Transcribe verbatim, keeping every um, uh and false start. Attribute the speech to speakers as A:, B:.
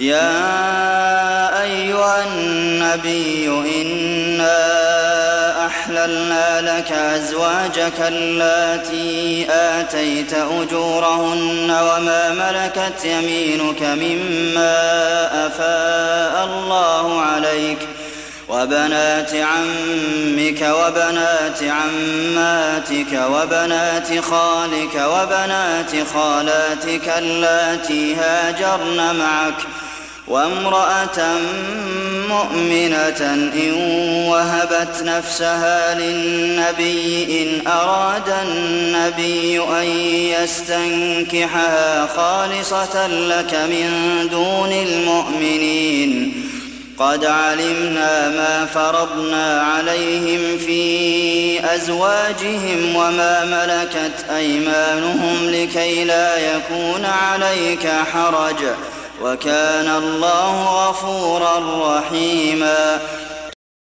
A: يا أيها النبي إنا أحللنا لك أزواجك اللاتي آتيت أجورهن وما ملكت يمينك مما أفاء الله عليك وبنات عمك وبنات عماتك وبنات خالك وبنات خالاتك اللاتي هاجرن معك وامرأة مؤمنة إن وهبت نفسها للنبي إن أراد النبي أن يستنكحها خالصة لك من دون المؤمنين قد علمنا ما فرضنا عليهم في أزواجهم وما ملكت أيمانهم لكي لا يكون عليك حرج وكان الله غفورا رحيما